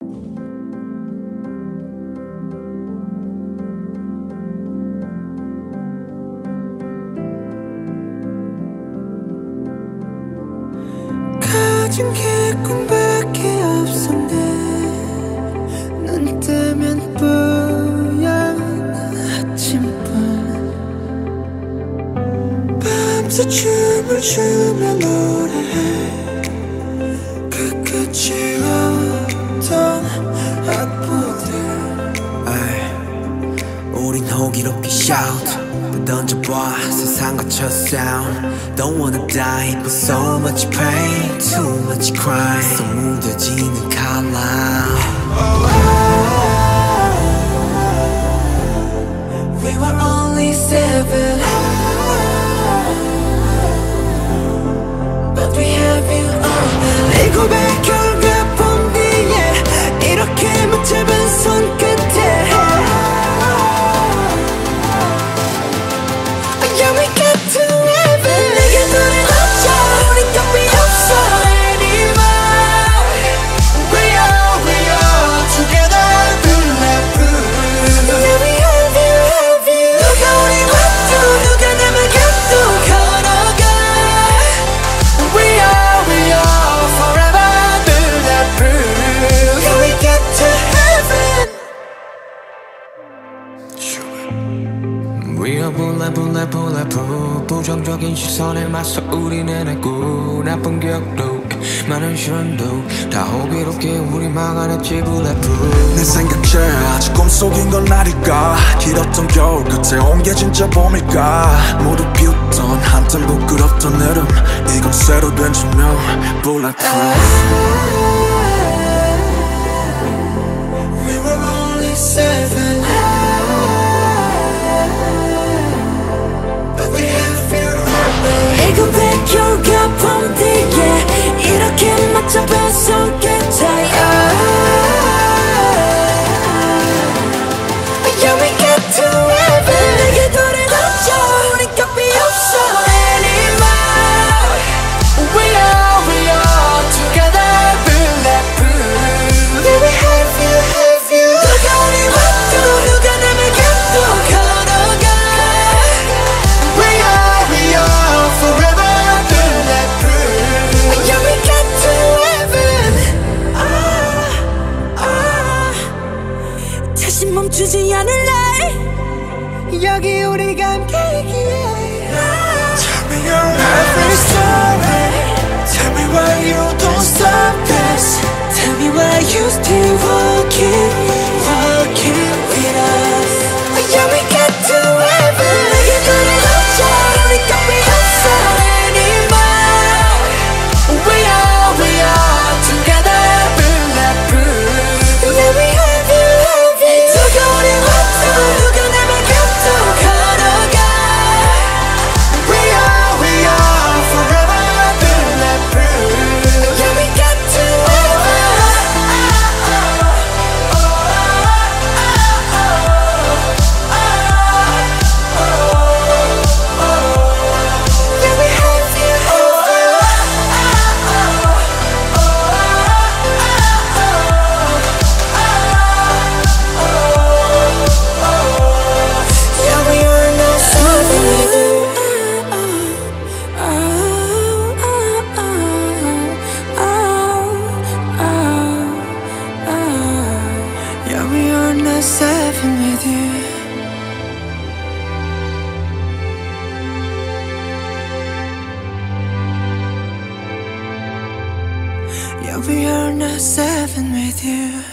가진 게 꿈밖에 없었네. 눈 뜨면 뿌연 아침뿐. 밤새 춤을 추며 노래해. 끝끝이 없던 악보들. 우린 호기롭게 shout 던져봐 세상 갇혀 sound. Don't wanna die but so much pain, too much crime. 속 묻어지는 칼라. We were only 7, but we have you all now. 내 고백 결과 본 뒤에 이렇게 못 잡은 손끝에 We are bulletproof 부정적인 시선에 맞서 우리는 했고 나쁜 기억도 많은 시련도 다 호기롭게 우리 막아냈지 bulletproof. 내 생각에 아직 꿈속인 건 아닐까. 길었던 겨울 끝에 온 게 진짜 봄일까. 모두 비웃던 한참 부끄럽던 여름 이건 새로 된 조명 bulletproof. We were only 7, 내 고백 결과 본 뒤에 이렇게 맞잡은 손끝에 Yeah, we get to heaven. 내게 돌아가자 우리 값이 없어 anymore. We are together bulletproof. Yeah, we have you. 누가 우리 와도 누가 남을 곁도 걸어가. We are forever bulletproof. Yeah, we get to heaven. 다시 멈추지 않을래. 여기 우리가 함께이기에. Tell me your every story. Tell me why you don't stop this. Tell me why you still walking with us. Yeah, we get to heaven. 내게 돌아가자 우리 값이 없어 anymore. We are together bulletproof. Yeah, we have you. 누가 우리 와도 누가 남을 곁도 걸어가. We are forever bulletproof. Yeah, we get to Yeah, we have you. Yeah, we are not seven. Yeah, we are not 7 with you. Yeah, we are not 7 with you.